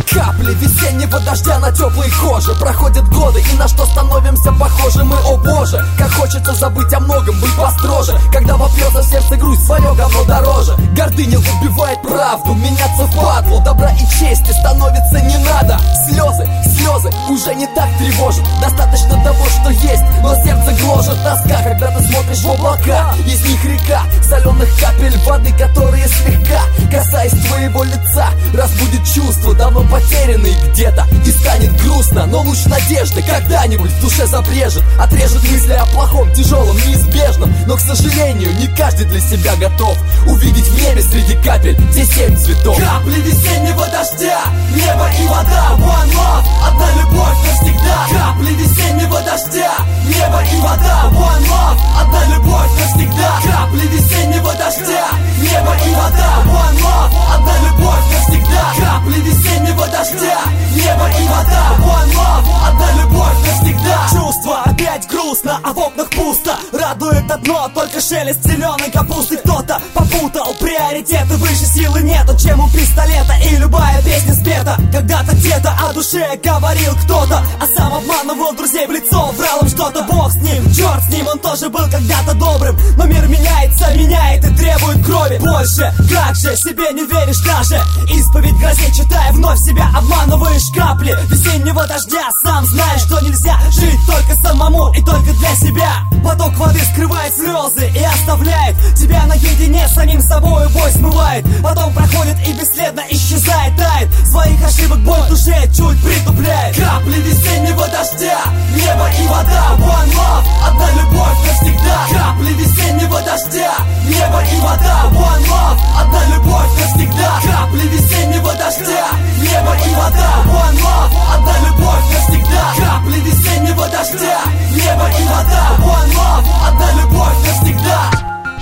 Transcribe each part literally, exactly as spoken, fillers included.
Капли весеннего дождя на теплой коже. Проходят годы, и на что становимся похожи мы, о боже. Как хочется забыть о многом, быть построже. Когда вопьется в сердце грусть, свое говно дороже. Гордыня убивает правду, меняться в падлу. Добра и чести становится не надо. Слезы, слезы уже не так тревожат. Достаточно того, что есть, но сердце гложет тоска. Когда ты смотришь в облака, из них река соленых капель воды, которые слегка, касаясь твоего лица, разбудит чувства, давно потерянные где-то. И станет грустно, но луч надежды когда-нибудь в душе забрежет. Отрежет мысли о плохом, тяжелом, неизбежном. Но, к сожалению, не каждый для себя готов увидеть в небе среди капель те семь цветов. Капли весеннего дождя, небо и вода, one love, одна любовь навсегда. Капли весеннего дождя, небо и вода, one love, одна любовь навсегда. Капли весеннего дождя, небо и вода, one love, одна любовь навсегда. Капли весеннего дождя, небо и вода, one love, одна любовь навсегда. Чувство опять грустно, а в окнах пусто. Радует одно, только шелест зеленой капусты. Кто-то попутал приоритеты, выше силы нету, чем у пистолета. И любая песня спета когда-то где-то о душе говорил кто-то, а сам обманывал друзей в лицо, врал им что-то. Бог с ним, черт с ним, он тоже был когда-то добрым. Но мир меняется, меняет и требует крови больше. Как же себе не веришь даже? Исповедь грозей читая, вновь себя обманываешь. Капли весеннего дождя, сам знаешь, что нельзя жить только самому и только для себя. Поток воды скрывает слезы и оставляет тебя наедине с самим собой. Бой смывает, потом проходит и бесследно исчезает, тает. Своих ошибок боль в душе чуть притупляет. Капли весеннего дождя, небо и вода, one love, одна любовь навсегда. Капли весеннего дождя, небо и вода, one love, одна любовь навсегда. Капли весеннего дождя, небо и вода, one love, одна любовь навсегда. Капли весеннего дождя, небо и вода, one love, одна любовь навсегда.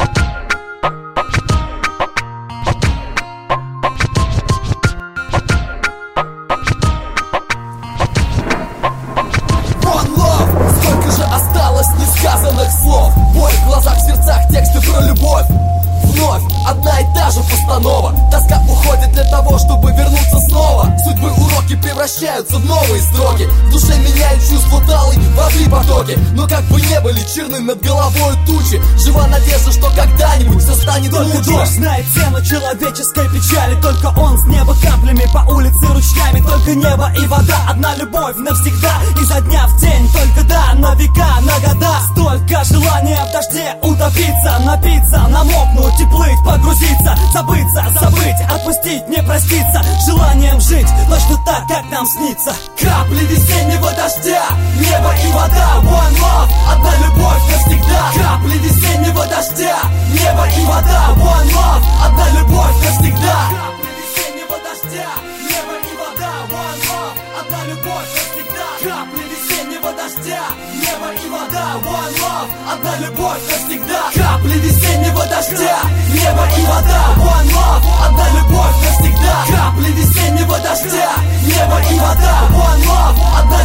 Несказанных слов, боль в глазах, в сердцах, тексты про любовь. Вновь одна и та же постанова. Тоска уходит для того, чтобы вернуться снова. Судьбы уроки превращаются в новые строки. В душе меняют чувства талой воды потоки. Но как бы не были черны над головой тучи, жива надежда, что когда-нибудь все станет лучше. Только дождь знает цену человеческой печали. Только он с неба каплями по улице ручьями. Только небо и вода, одна любовь навсегда. Изо дня в день, только да, на века, на года. Столько желания в дожде утопиться, напиться, намокнуть и плыть, погрузиться, забыться, забыть, отпустить, не проститься. Желанием жить точно так, как нам снится. Капли весеннего дождя, небо и вода, one love, одна любовь навсегда. Капли весеннего дождя, небо и вода, one love, одна любовь навсегда. Капли весеннего дождя, небо и вода, one love, одна любовь навсегда. Капли весеннего дождя, небо и вода, one love, одна любовь навсегда. Капли весеннего дождя, небо и вода, one love, одна любовь навсегда. Капли весеннего дождя, небо и вода, one love, одна